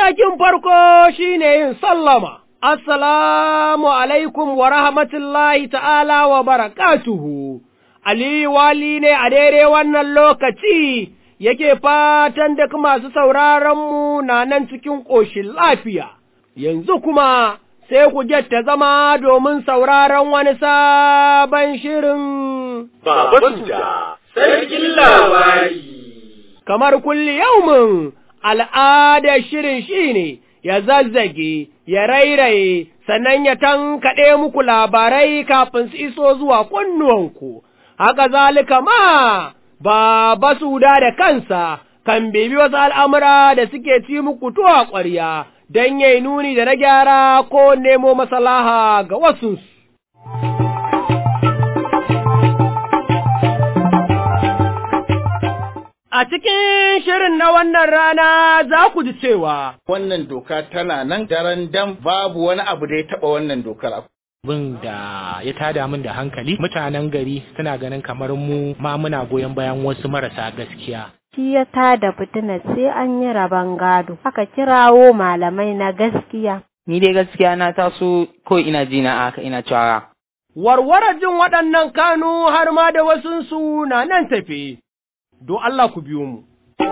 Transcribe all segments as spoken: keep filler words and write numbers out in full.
Matakin farko shine yin sallama, Assalamu alaikum wa rahmatullahi ta'ala wa barakatuhu, Aliyu Wali ne a daidai wannan lokaci yake fatan duk masu sauraronmu na nan cikin ƙoshin lafiya, yanzu kuma sai ku ta zama domin sauraron wani sabon shirin Baba Suda, Sarkin Labari. Kamar kulli yaumin al'adar shirin shi ne ya zazzage, ya rairaye, sannan ya tankaɗe muku labarai kafin su iso zuwa kunnuwanku, haka zalika ma Baba Suda da kansa kan bibi wasu al'amura da suke ci muku tuwa ƙwarya don yai nuni da na gyara ko nemo masalaha ga wasu. A cikin shirin na wannan rana za ku ji cewa wannan doka tana nan daren dam, babu wani abu da ya taɓa wannan dokar. Bin da ya tada min da hankali, mutanen gari suna ganin kamar mu ma muna goyon bayan wasu marasa gaskiya. Shi ya tada fitina sai an yi rabon gado, aka kirawo malamai na gaskiya. Ni dai gaskiya na taso ko ina ji na aka ina cewa. Warware jin waɗannan kanu har ma da wasunsu na nan tafe. Don Allah ku biyo mu.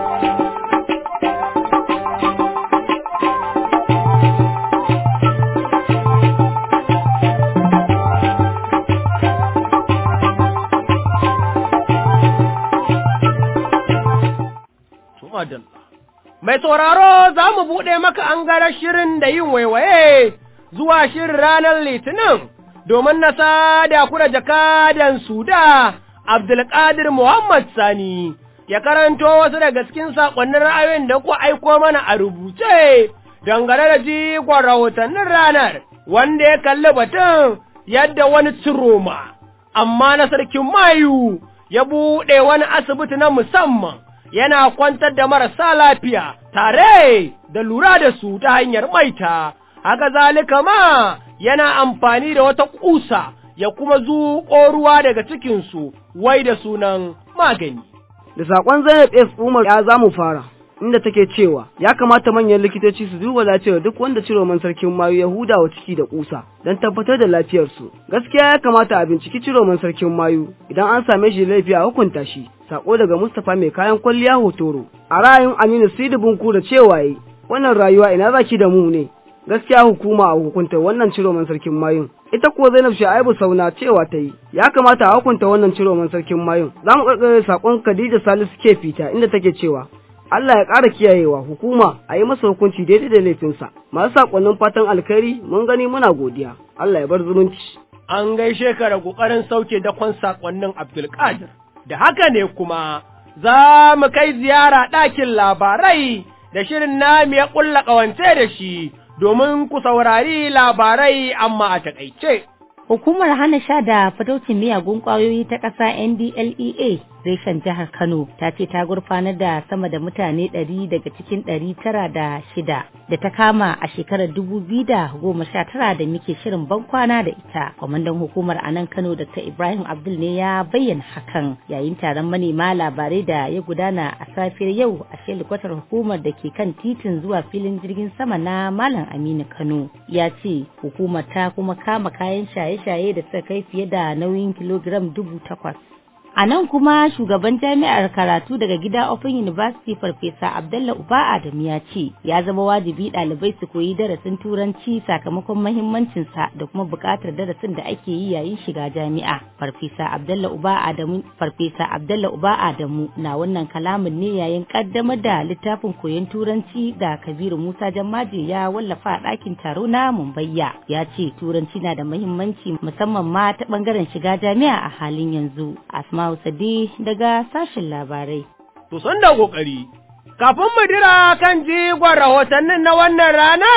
Mai sauraro za mu buɗe maka an gara shirin da yin waiwaye zuwa shirin ranar Litinin domin na sada ku da jakadan Suda Abdulkadir Muhammad Sani ya karanto wasu daga cikin saƙonnin ra'ayoyin da ku aiko mana a rubuce dangane da jigon rahotannin ranar wanda ya kalli batun yadda wani ciroma, amma na sarkin Mayu ya buɗe wani asibiti na musamman yana kwantar da marasa lafiya tare da lura da su ta hanyar maita, haka zalika ma yana amfani da wata ƙusa ya kuma zuƙo ruwa daga cikinsu wai da sunan magani. Da saƙon Zainab S. Umar ya za mu fara, inda take cewa ya kamata manyan likitoci su duba lafiyar duk wanda ciroman sarkin Mayu ya huda wa ciki da ƙusa don tabbatar da lafiyarsu. Gaskiya ya kamata a binciki ciroman sarkin Mayu, idan an same shi laifi a hukunta shi. Sako daga Mustapha mai kayan kwalliya Hotoro. A ra'ayin Aminu Sidi Bunku da cewa yi, wannan rayuwa ina zaki da mu ne. Gaskiya hukuma a hukunta wannan ciroman sarkin Mayun. Ita kuwa Zainab Shaibu Sauna cewa ta yi, ya kamata a hukunta wannan ciroman sarkin Mayun. Za mu karkare sakon Khadija Salisu ke fita inda take cewa Allah ya ƙara kiyayewa hukuma a yi masa hukunci daidai da laifinsa. Masu sakonnin fatan alkhairi mun gani muna godiya. Allah ya bar zumunci. An gaishe ka da ƙoƙarin sauke dakon sakonnin Abdulkadir. Da haka ne kuma za mu kai ziyara ɗakin labarai da shirin nami ya ƙulla ƙawance da shi domin ku saurari labarai amma a taƙaice. Hukumar hana sha da fataucin miyagun ƙwayoyi ta ƙasa N D L E A reshen jihar Kano ta ce ta gurfanar da sama da mutane ɗari daga cikin ɗari tara da shida da ta kama a shekarar dubu biyu da goma sha tara da muke shirin bankwana da ita. Kwamandan hukumar a nan Kano Doctor Ibrahim Abdul ne ya bayyana hakan yayin taron manema labarai da ya gudana a safiyar yau a shelikwatar hukumar da ke kan titin zuwa filin jirgin sama na Malam Aminu Kano. Ya ce hukumar ta kuma kama kayan shaye-shaye da suka kai fiye da nauyin kilogiram dubu takwas. A nan kuma shugaban jami'ar karatu daga gida Open University Farfesa Abdalla Uba Adam ya ce ya zama wajibi ɗalibai su koyi darasin turanci sakamakon mahimmancinsa da kuma buƙatar darasin da ake yi yayin shiga jami'a. Farfesa Abdalla Uba Adamu Farfesa Abdalla Uba Adamu na wannan kalamin ne yayin kaddamar da littafin koyon turanci da Kabiru Musa Jammaje ya wallafa a ɗakin taro na Mumbayya. Ya ce turanci na da mahimmanci musamman ma ta ɓangaren shiga jami'a a halin yanzu. Asma Sadi daga sashen labarai. To san da kokari. Kafin mu dira kan jigon rahotannin na wannan rana,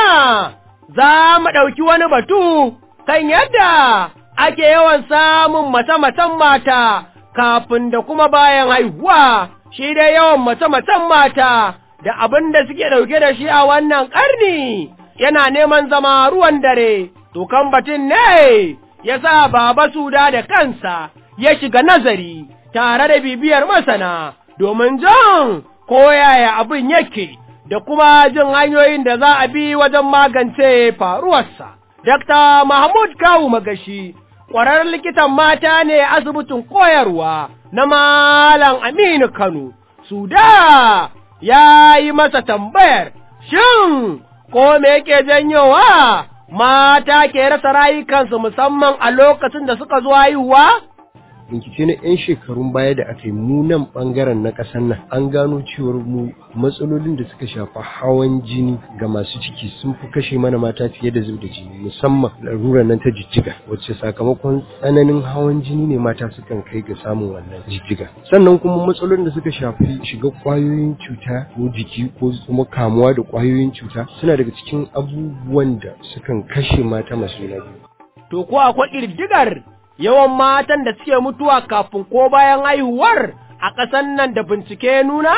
za mu ɗauki wani batu kan yadda ake yawan samun mace-macen mata kafin da kuma bayan haihuwa, shi dai yawan mace-macen mata da abin da suke ɗauke da shi a wannan ƙarni yana neman zama ruwan dare. To kan batun ne ya sa Baba Suda da kansa ya shiga nazari tare da bibiyar masana domin jan ko yaya abin yake da kuma jin hanyoyin da za a bi wajen magance faruwarsa. Dakta Mahmud Kawu Magashi, ƙwararren likitan mata ne asibitin koyarwa na Malam Aminu Kano, Suda ya yi masa tambayar, shin ko me yake janyowa mata ke rasa rayukansu musamman a lokacin da suka zo haihuwa? Bincike na 'yan shekarun baya da aka yi mu nan ɓangaren na ƙasar nan an gano cewar mu matsalolin da suka shafa hawan jini ga masu ciki sun fi kashe mana mata fiye da zub da jini, musamman larurar nan ta jijjiga wacce sakamakon tsananin hawan jini ne mata sukan kai ga samun wannan jijjiga. Sannan kuma matsalolin da suka shafi shiga ƙwayoyin cuta ko jiki ko kuma kamuwa da ƙwayoyin cuta suna daga cikin abubuwan da sukan kashe mata masu juna biyu. To ko akwai ƙididdigar yawan matan da suke mutuwa kafin ko bayan haihuwar a ƙasan nan da bincike nuna?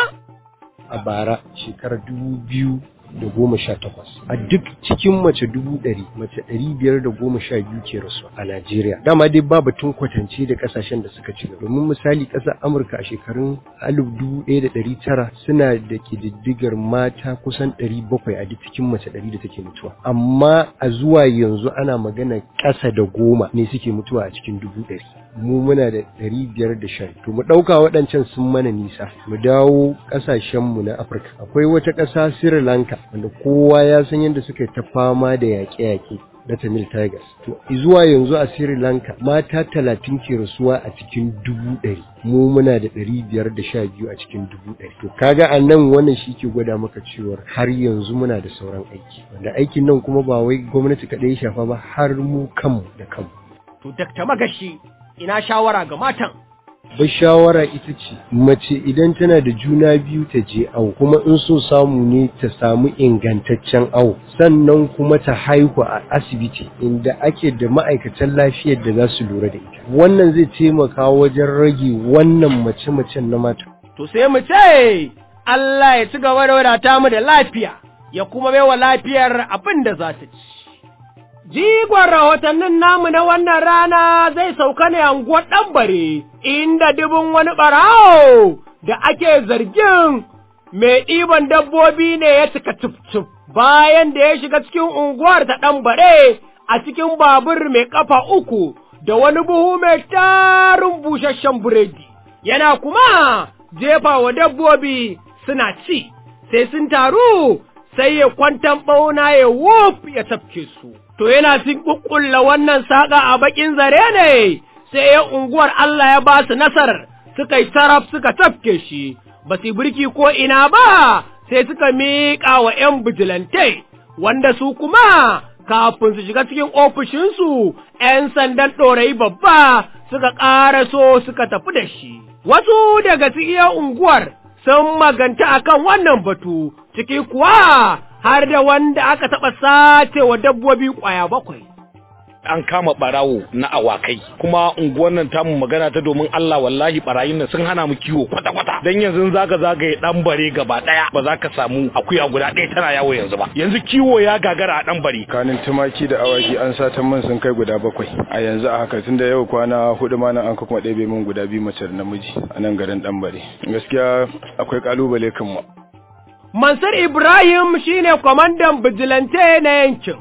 A bara shekarar dubu biyu da goma sha takwas a duk cikin mace dubu ɗari mace ɗari biyar da goma sha biyu ke rasu a Najeriya. Dama dai ba batun kwatance da ƙasashen da suka ci gaba. Domin misali ƙasar Amurka a shekarun alif dubu ɗaya da ɗari tara suna da ƙididdigar mata kusan ɗari bakwai a duk cikin mace ɗari da take mutuwa. Amma a zuwa yanzu ana magana ƙasa da goma ne suke mutuwa a cikin dubu ɗari. Mu muna da ɗari biyar da sha. To mu ɗauka waɗancan sun mana nisa. Mu dawo ƙasashenmu na Afirka. Akwai wata ƙasa Sri Lanka wanda kowa ya san yadda suka ta fama da yaƙe-yaƙe na Tamil Tigers. To zuwa yanzu a Sri Lanka mata talatin ke rasuwa a cikin dubu ɗari. Mu muna da ɗari biyar da sha biyu a cikin dubu ɗari. To kaga a nan wannan shi ke gwada maka cewar har yanzu muna da sauran aiki. Wanda aikin nan kuma ba wai gwamnati kaɗai ya shafa ba har mu kanmu da kanmu. To Dakta Magashi, ina shawara ga matan. Ba shawara ita ce mace idan tana da juna biyu ta je awo, kuma in so samu ne ta samu ingantaccen awo, sannan kuma ta haihu a asibiti inda ake da ma'aikatan lafiyar da za su lura da ita. Wannan zai taimaka wajen rage wannan mace-macen na mata. To sai mu ce Allah ya ci gaba da wadata mu da lafiya, ya kuma baiwa lafiyar abin da za ta ci. Jigon rahotannin namu na wannan rana zai sauka ne anguwar Ɗanbare, inda dubin wani ɓarawo da ake zargin mai ɗiban dabbobi ne ya cika cif-cif bayan da ya shiga cikin unguwar ta Ɗanbare a cikin babur mai ƙafa uku da wani buhu mai tarin busasshen buredi, yana kuma jefa wa dabbobi suna ci, sai sun taru sai ya kwantan ɓauna ya wuf ya tafke su. To yana cin ƙuƙƙulla wannan saƙa a baƙin zare ne, sai ya unguwar Allah ya ba su nasarar, suka yi saraf suka tafke shi, ba su birki ko ina ba, sai suka miƙa wa ’yan bijilante, wanda su kuma kafin su shiga cikin ofishinsu, ’yan sandan ɗorayi babba suka ƙara so suka tafi da shi. Wasu daga cikin unguwar sun maganta akan wannan batu, ciki kuwa har da wanda aka taɓa sace wa dabbobi ƙwaya bakwai. An kama ɓarawo na awakai, kuma unguwar nan tamu magana ta domin Allah wallahi ɓarayin nan sun hana mu kiwo kwata-kwata. Dan yanzu zaka zagaye Ɗanbare gaba ɗaya ba za ka samu akuya guda ɗaya tana yawo yanzu ba. Yanzu kiwo ya gagara a Ɗanbare. Kanin tumaki da awaki an satan man sun kai guda bakwai. A yanzu a haka tunda yau kwana hudu ma nan an kuma ɗebe min guda biyu mace da namiji a nan garin Ɗanbare. Gaskiya akwai ƙalubale kan mu. Mansur Ibrahim shine kwamandan bijilante na yankin,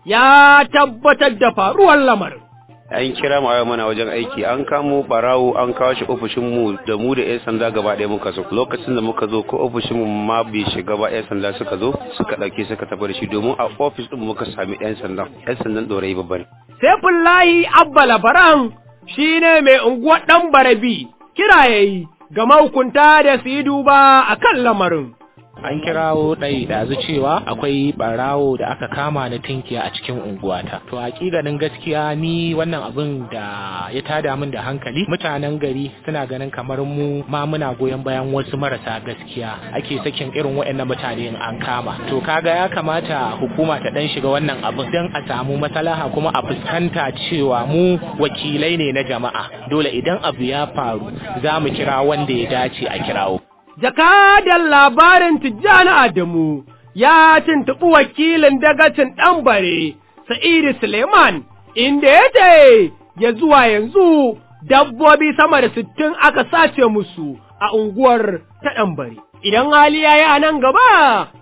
ya tabbatar da faruwar lamarin. An kira mu a mana wajen aiki, an kamo barawo an kawo shi ofishin mu da mu da 'yan sanda gaba ɗaya muka zo. Lokacin da muka zo ko ofishin mu ma bai shiga ba, 'yan sanda suka zo suka ɗauke suka tafi da shi domin a ofis ɗin muka sami 'yan sanda. 'Yan sandan ɗorayi babba ne. Saifullahi Abba Labaran shine mai unguwar Ɗanbare bi, kira yayi ga mahukunta da su yi duba a kan lamarin. An kirawo ɗai ɗazu cewa akwai ɓarawo da aka kama na tinkiya a cikin unguwata. To haƙiƙanin gaskiya ni wannan abin da ya tada min da hankali, mutanen gari suna ganin kamar mu ma muna goyon bayan wasu marasa gaskiya ake sakin irin waɗannan mutane in an kama. To kaga ya kamata hukuma ta ɗan shiga wannan abin don a samu maslaha kuma a fuskanta cewa mu wakilai ne na jama'a. Dole idan abu ya faru za mu kira wanda ya dace a kirawo. Jakadan labarin Tijjani Adamu ya tuntuɓi wakilin dagacin Ɗanbare, Sa'idu Suleiman, inda ya ce ya zuwa yanzu dabbobi sama da sittin aka sace musu a unguwar ta Ɗanbare. Idan hali ya yi a nan gaba,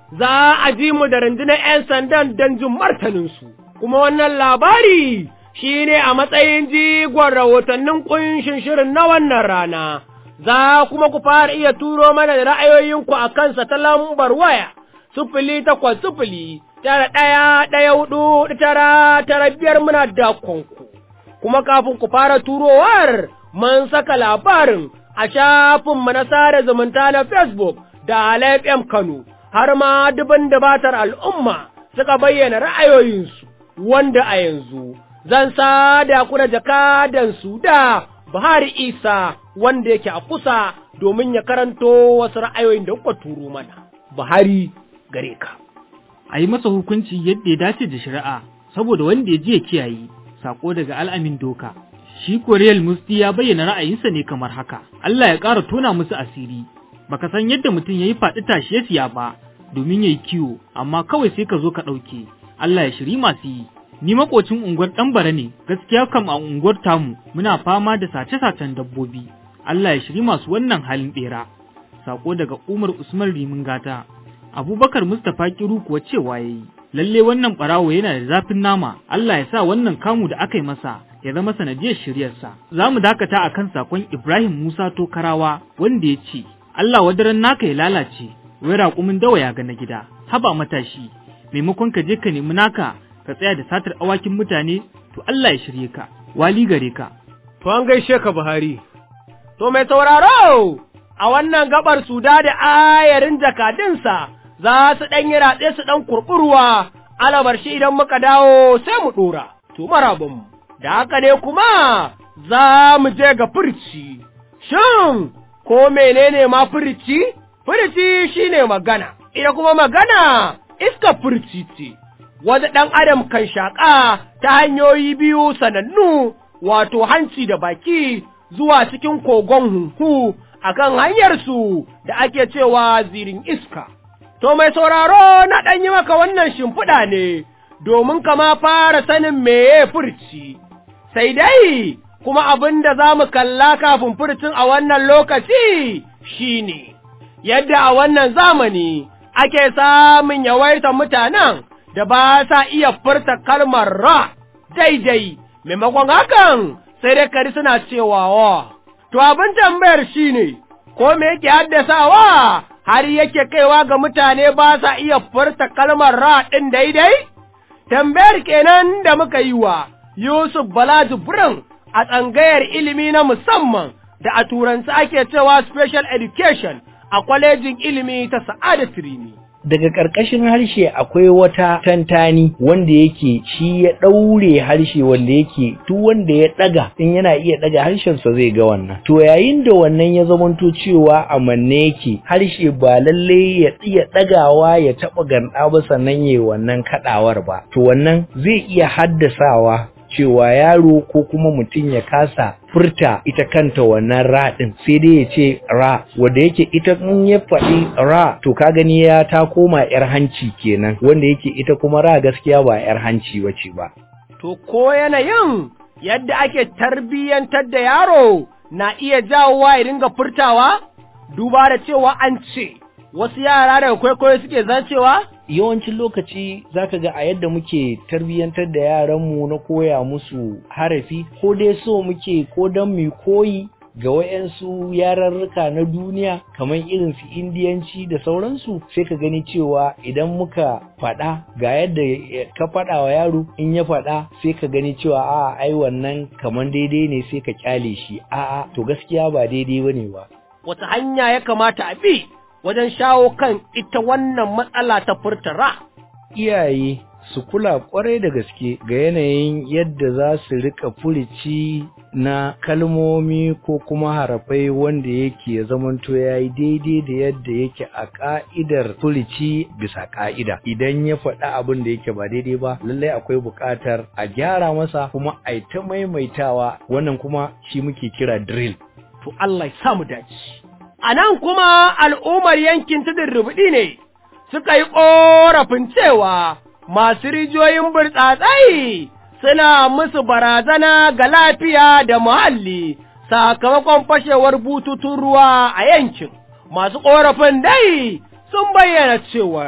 za a ji mu da rundunar ‘yan sandan don jin martaninsu, kuma wannan labari shi ne a matsayin jigon rahotannin ƙunshin shirin na wannan rana, za kuma ku fara iya turo mana da ra'ayoyinku a kansa ta lambar waya, sufili takwas sufili, tara ɗaya ɗaya hudu tara tara biyar muna dakonku, kuma kafin ku fara turowar mun saka labarin a shafinmu na sada zumunta na Facebook da Alef M Kano. Har ma dubin dabatar al'umma suka bayyana ra'ayoyinsu, wanda a yanzu zan sada ku da jakadan su da Buhari Isa wanda yake a kusa domin ya karanto wasu ra'ayoyin da kuka turo mana. Buhari gare ka. A yi masa hukunci yadda ya dace da shari'a, saboda wanda ya ji ya kiyaye, sako daga al'amin doka. Shi Koriyal Musti ya bayyana ra'ayinsa ne kamar haka, Allah ya ƙara tona musu asiri. Baka san yadda mutum ya yi faɗi tashi ya siya ba domin ya yi kiwo, amma kawai sai ka zo ka ɗauke, Allah ya shiri masu yi. Ni makocin unguwar Ɗanbara ne, gaskiya kam a unguwar tamu muna fama da sace-sacen dabbobi, Allah ya shiri masu wannan halin ɓera. Sako daga Umar Usman Rimin Gata. Abubakar Mustapha Kiru kuwa cewa ya yi, lalle wannan ɓarawo yana da zafin nama, Allah ya sa wannan kamu da aka yi masa ya zama sanadiyar shiryarsa. Za mu dakata a kan sakon Ibrahim Musa Tokarawa wanda ya ce, Allah wadaran naka ya lalace, wai raƙumin dawa ya ga na gida, haba matashi, maimakon ka je ka nemi naka ka tsaya da satar awakin mutane, to Allah ya shirye ka, wali gare ka. To an gaishe ka Buhari. To mai sauraro, a wannan gabar su da da ayarin jakadinsa za su ɗan yi ratse su ɗan kurɓurwa, alabar shi idan muka dawo sai mu ɗora, to marabinmu. Da haka ne kuma za mu je ga furci, shin ko menene ma furici? Furici shine magana, ita kuma magana iska furici ce, wanda ɗan adam kan shaƙa ta hanyoyi biyu sanannu, wato hanci da baki zuwa cikin kogon hunhu akan hanyarsu da ake cewa zirin iska. To mai sauraro na ɗan yi maka wannan shimfiɗa ne, domin kama fara sanin meye furci, sai dai kuma abin da za mu kalla kafin furcin a wannan lokaci shi ne, yadda a wannan zamani ake samun yawaitar mutanen da ba sa iya furta kalmar ra daidai, maimakon hakan sai dai kari suna cewa wa. To abin tambayar shi ne, ko me yake haddasawa har yake kaiwa ga mutane ba sa iya furta kalmar ra ɗin daidai? Tambayar kenan da muka yi wa Yusuf Bala Jibrin a tsangayar ilimi na musamman da a turanci ake cewa special education a kwalejin ilimi ta Sa'adatu Rimi. Daga ƙarƙashin harshe akwai wata tantani wanda yake shi ya ɗaure harshe wanda yake duk wanda ya ɗaga in yana iya ɗaga harshensa zai ga wannan. To yayin da wannan ya zamanto cewa a manne yake harshe ba lalle ya iya ɗagawa ya taɓa ganɗa ba sannan ya wannan kaɗawar ba. To wannan zai iya haddasawa cewa yaro ko kuma mutum ya kasa furta ita kanta wannan ra din, sai dai ya ce ra, wanda yake ita in ya faɗi ra to ka gani ya ta koma yar hanci kenan, wanda yake ita kuma ra gaskiya ba yar hanci wace ba. To ko yanayin yadda ake tarbiyyantar da yaro na iya jawowa ya dinga furtawa, duba da cewa an ce wasu yara daga kwaikwayo suke zancewa? Yawancin lokaci zaka ga a yadda muke tarbiyyantar da yaranmu na koya musu harafi, ko dai so muke ko don mu koyi ga wayansu yararruka na duniya kamar irin su indiyanci da sauransu, sai ka gani cewa idan muka faɗa ga yadda ka faɗa wa yaro in ya faɗa sai ka gani cewa a ai wannan kamar daidai ne sai ka kyale shi, a'a to gaskiya ba daidai bane ba. Wata hanya ya kamata a bi wajen shawo kan ita wannan matsala ta furtara? Iyaye su kula kwarai da gaske ga yanayin yadda za su rika furici na kalmomi ko kuma harafai wanda yake ya zamanto ya yi daidai da yadda yake a ka'idar furici bisa ka'ida. Idan ya faɗa abin da yake ba daidai ba, lallai akwai buƙatar a gyara masa kuma a ta maimaitawa, wannan kuma shi muke kira drill. To Allah ya samu dace. A nan kuma al'ummar yankin tudun rubuɗi ne suka yi ƙorafin cewa masu rijiyoyin burtsatsai suna musu barazana ga lafiya da muhalli sakamakon fashewar bututun ruwa a yankin. Masu ƙorafin dai sun bayyana cewar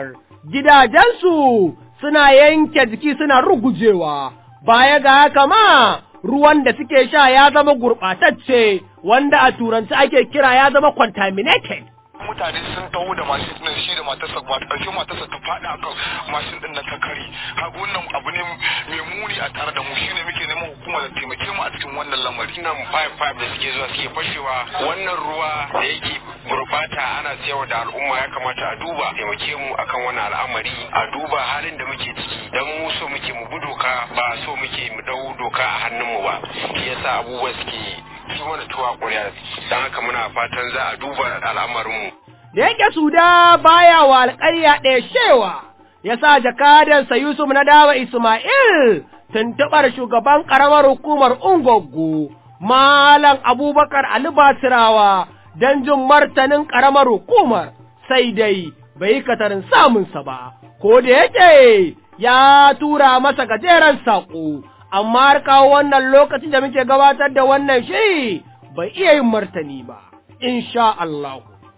gidajensu suna yanke jiki suna rugujewa, baya ga haka ma ruwan da suke sha ya zama gurɓatacce wanda a turanci ake kira ya zama contaminated. Mutane sun taho da mashin ɗin shi da matarsa ba ta ƙarshe matarsa ta faɗi a kan mashin ɗin nan ta kare. Hagu wannan abu ne mai muni a tare da mu shi ne muke neman hukuma da taimake mu a cikin wannan lamari. Nan five five da suke zuwa suke fashewa wannan ruwa da yake gurbata ana siyarwa da al'umma ya kamata a duba taimake mu akan wannan al'amari a duba halin da muke ciki dan mu so muke mu bi doka ba so muke mu dau doka a hannunmu ba. Shi yasa abubuwa suke shi mana tuwa ƙuriya don haka muna fatan za a duba al'amarinmu. Da yake Suda baya wa alƙarya ɗaya shewa, ya sa jakadansa Yusuf na dawa Ismail tuntuɓar shugaban ƙaramar hukumar Ungoggo, Malam Abubakar Ali Basirawa don jin martanin ƙaramar hukumar, sai dai bai katarin samunsa ba, ko da yake ya tura masa gajeren saƙo. Amma har kawo wannan lokacin da muke gabatar da wannan shi bai iya yin martani ba, insha Allah.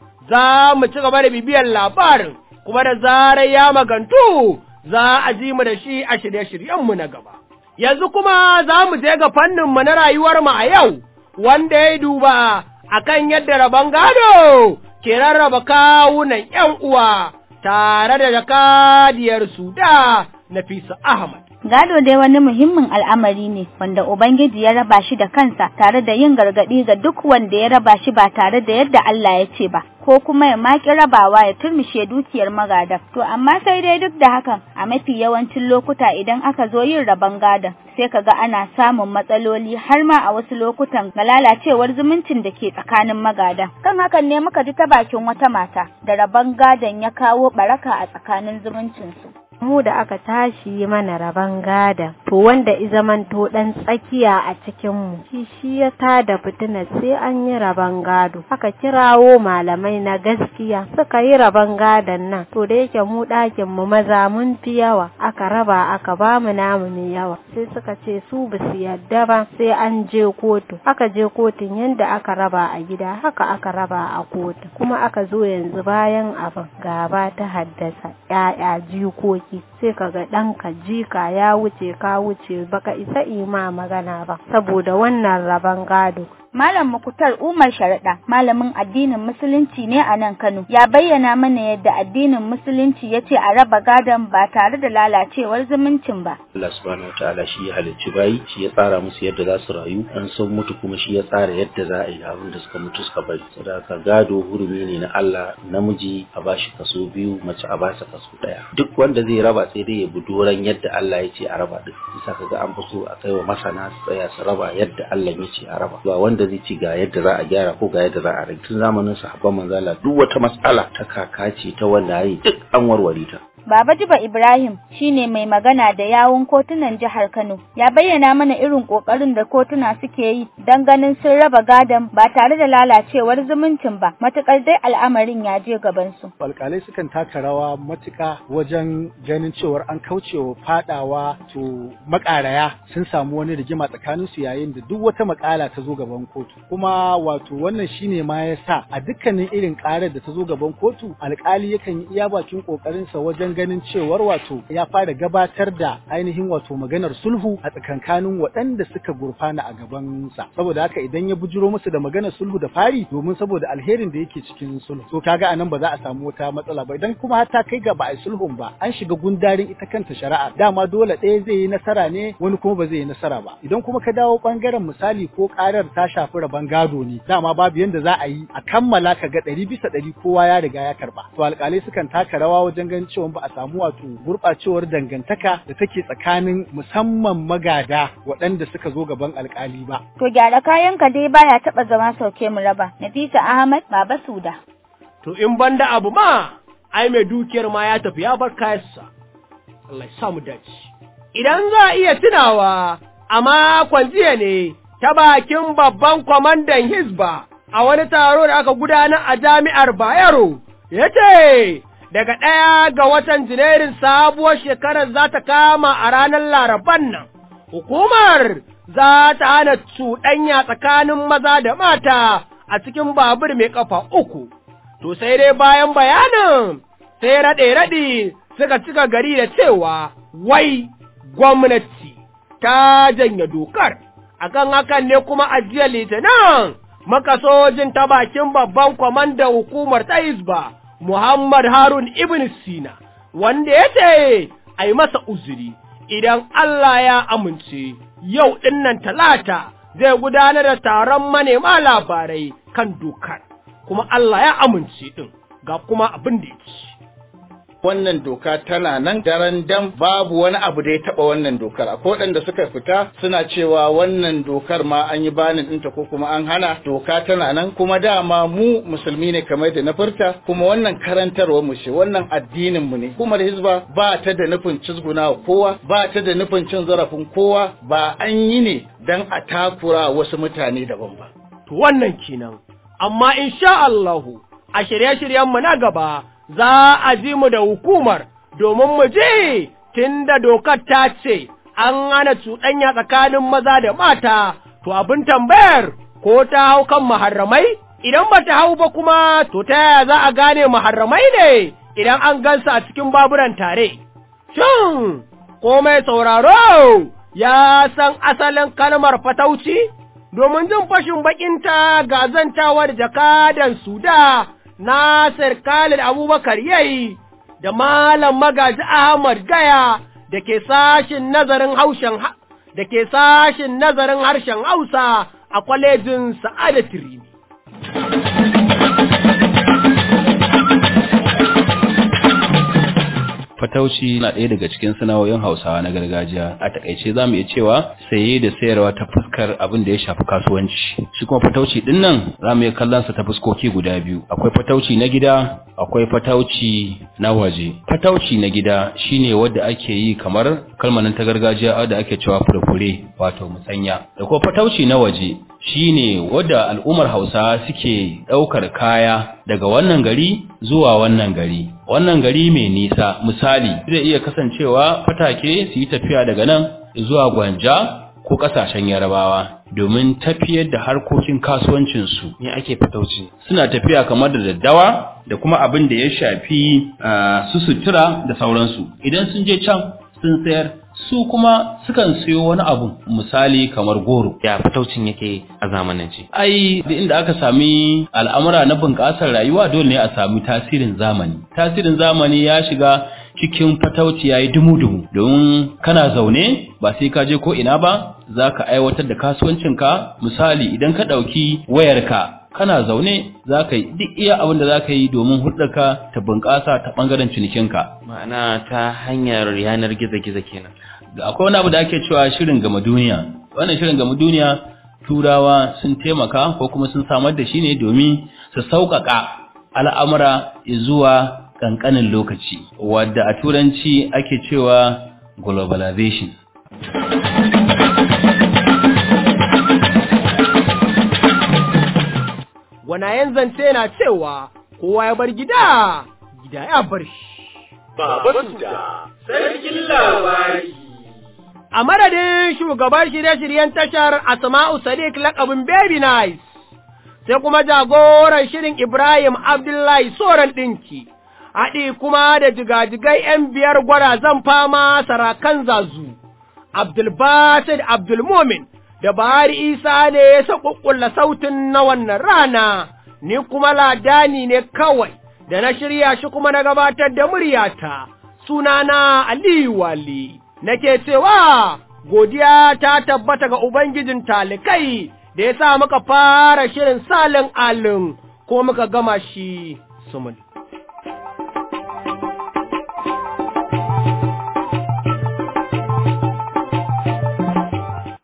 Za mu ci gaba da bibiyar labarin, kuma da zarar ya magantu za a ji mu da shi a shirye-shiryenmu na gaba. Yanzu kuma za mu je ga fanninmu na rayuwarmu a yau, wanda ya duba a kan yadda rabon gado ke rarraba kawunan ‘yan uwa tare da jakadiyar Suda Nafisa Ahmad. Gado dai wani muhimmin al'amari ne wanda Ubangiji ya raba shi da kansa tare da yin gargaɗi ga duk wanda ya raba shi ba tare da yadda Allah ya ce ba, ko kuma ya maki rabawa ya turmishe dukiyar magadan. To amma sai dai duk da hakan a mafi yawancin lokuta idan aka zo yin rabon gadon sai kaga ana samun matsaloli har ma a wasu lokutan ga lalacewar zumuncin da ke tsakanin magadan. Kan hakan ne muka ji ta bakin wata mata da rabon gadon ya kawo baraka a tsakanin zumuncinsu. Mu da aka tashi mana rabon gada, to wanda izamanto ɗan tsakiya a cikinmu, shi shi ya tada fitina sai an yi rabon gado. Aka kirawo malamai na gaskiya suka yi rabon gadon nan, to da yake mu ɗakin mu maza mun fi yawa, aka raba aka ba mu namu mai yawa, sai suka ce su ba su yadda ba sai an je kotu. Aka je kotun yanda aka raba a gida haka aka raba a kotu, kuma aka zo yanzu bayan abin gaba ta haddasa ƴaƴa jikoki, sai kaga ɗanka jika ya wuce ka wuce baka isa ima magana ba saboda wannan rabon gado. Malam Mukutar Umar Sharaɗa, malamin addinin Musulunci ne a nan Kano, ya bayyana mana yadda addinin Musulunci ya ce a raba gadon ba tare da lalacewar zumuncin ba. Allah subhanahu wataala shi ya halicci bayi, shi ya tsara musu yadda za su rayu, an sun mutu kuma shi ya tsara yadda za a yi abin da suka mutu suka bari. Saboda gado hurumi ne na Allah, namiji a bashi kaso biyu, mace a basa kaso ɗaya. Duk wanda zai raba sai dai ya bi doran yadda Allah ya ce a raba din. Bisa kaga an fi so a kai wa masana su tsaya su raba yadda Allah ya ce a raba. Ba wanda zai ci ga yadda za a gyara ko ga yadda za a rage. Tun zamanin sahabban manzala duk wata matsala ta kaka ce ta wanda yayi duk an warware ta. Baba Jiba Ibrahim shine mai magana da yawun kotunan jihar Kano. Ya bayyana mana irin kokarin da kotuna suke yi don ganin sun raba gadon ba tare da lalacewar zumuncin ba, matukar dai al'amarin ya je gaban su. Alƙalai sukan taka rawa matuƙa wajen ganin cewar an kaucewa fadawa to makaraya sun samu wani rigima tsakanin su yayin da duk wata makala ta zo gaban kotu. Kuma wato wannan shine ma yasa a dukkanin irin karar da ta zo gaban kotu alƙali yakan yi iya bakin kokarin sa wajen ganin cewar wato ya fara gabatar da ainihin wato maganar sulhu a tsakankanin waɗanda suka gurfana a gabansa, saboda haka idan ya bujiro musu da maganar sulhu da fari domin saboda alherin da yake cikin sulhu, so kaga anan ba za a samu wata matsala ba. Idan kuma har ta kai ga ba a sulhun ba an shiga gundarin ita kanta shari'a, dama dole ɗaya zai yi nasara ne wani kuma ba zai yi nasara ba. Idan kuma ka dawo bangaren misali ko karar ta shafi rabon gado ne, dama babu yanda za a yi a kammala ka ga ɗari bisa ɗari kowa ya riga ya karba, to alƙalai sukan taka rawa wajen ganin cewa ba a samu wato gurɓacewar dangantaka da take tsakanin musamman magada waɗanda suka zo gaban alƙali ba. To gyara kayanka dai baya taɓa zama sauke mu raba. Nafisa Ahmad, Baba Suda. To in banda abu ma, ai mai dukiyar ma ya tafi ya bar kayansa. Allah ya samu dace. Idan za a iya tunawa, a makon jiya ne ta bakin babban kwamandan Hizba a wani taro da aka gudanar a jami'ar Bayero, ya ce, daga ɗaya ga watan Janairun sabuwar shekarar za ta kama a ranar Laraban nan, hukumar za ta hana cuɗanya tsakanin maza da mata a cikin babur mai ƙafa uku. To sai dai bayan bayanin sai raɗe-raɗe suka cika gari da cewa wai gwamnati ta janye dokar. Akan hakan ne kuma a jiya Litinin makasojin ta bakin babban kwamandan hukumar ta Hizba Muhammad Harun Ibn Sina, wanda ya ce a yi masa uzuri idan Allah ya amince yau ɗinnan talata zai gudanar da taron manema labarai kan dokar, kuma Allah ya amince ɗin ga kuma abin da ya ci. Wannan doka tana nan daren dam, babu wani abu da ya taba wannan dokar. Akwai waɗanda suka fita suna cewa wannan dokar ma an yi banin ɗinta ko kuma an hana. Doka tana nan kuma dama mu musulmi ne kamar da na furta, kuma wannan karantarwa mu ce, wannan addinin mu ne. Hukumar Hizba ba ta da nufin cizguna kowa, ba ta da nufin cin zarafin kowa, ba an yi ne dan a takura wasu mutane daban ba. To wannan kenan, amma insha Allahu a shirye-shiryen mu na gaba za a ji mu da hukumar domin mu je tunda dokar ta ce an hana cuɗanya tsakanin maza da mata, to abin tambayar ko ta hau kan maharramai? Idan ba ta hau ba kuma to ta yaya za a gane maharramai ne idan an gansa a cikin baburan tare? Shin, ko mai sauraro ya san asalin kalmar fatauci? Domin jin fashin bakinta ga zantawar jakadan Suda Nasir Khalid Abubakar yayi da Malam Magaji Ahmad Gaya da ke sashin nazarin haushen da ke sashin nazarin harshen Hausa a kwalejin Sa'adat Rimi. Fatauci na ɗaya daga cikin sana'o'in Hausawa na gargajiya. A takaice za mu iya cewa saye da sayarwa ta fuskar abin da ya shafi kasuwanci. Shi kuma fatauci ɗin nan za mu iya kallon sa ta fuskoki guda biyu. Akwai fatauci na gida, akwai fatauci na waje. Fatauci na gida shine wanda ake yi kamar kalmanin ta gargajiya wanda ake cewa furfure, wato musanya. Da kuma fatauci na waje shine wanda al'ummar Hausawa suke ɗaukar kaya daga wannan gari zuwa wannan gari. Wannan gari mai nisa, misali zai iya kasancewa fatake su yi tafiya daga nan zuwa Gwanja ko kasashen Yarabawa domin tafiyar da harkokin kasuwancinsu. Me ake fatauci? Suna tafiya kamar da daddawa da kuma abin da ya shafi su sutura da sauransu. Idan sun je can sun sayar, su kuma sukan siyo wani abu, misali kamar goro. Ya fataucin yake a zamanance? Ai, da inda aka sami al'amura na bunƙasar rayuwa dole ne a sami tasirin zamani. Tasirin zamani ya shiga cikin fatauci yayi dumu-dumu, domin kana zaune ba sai ka je ko ina ba, za ka aiwatar da kasuwancinka. Misali idan ka ɗauki wayarka kana zaune za ka yi duk iya abin da za ka yi domin hulɗarka ta bunƙasa ta ɓangaren cinikinka. Ma'ana ta hanyar yanar gizo-gizo kenan. Akwai wani abu da ake cewa shirin gama duniya. Wannan shirin gama duniya Turawa sun taimaka ko kuma sun samar da shi ne domin su sauƙaƙa al'amura zuwa ƙanƙanin lokaci, wadda a Turanci ake cewa globalization. Wanayen zance na cewa kowa ya bar gida, gida ya bar shi. Baba Suda, sarkin labari. A madadin shugaban shirye-shiryen tashar Asma'u Sadiq lakabin Baby Nice, sai kuma jagoran shirin Ibrahim Abdullahi Soran ɗinki, haɗi kuma da jigajigai ‘yan biyar gwarazan fama sarakan zazu, Abdulbasid Abdulmumin da Bahari Isa ne ya saƙuƙulla sautin na wannan rana, ni kuma ladani ne kawai da na shirya shi kuma na gabatar da muryata, sunana Aliyu Wali, nake cewa godiya ta tabbata ga Ubangijin talikai da ya sa muka fara shirin salin alin ko muka gama shi sumul.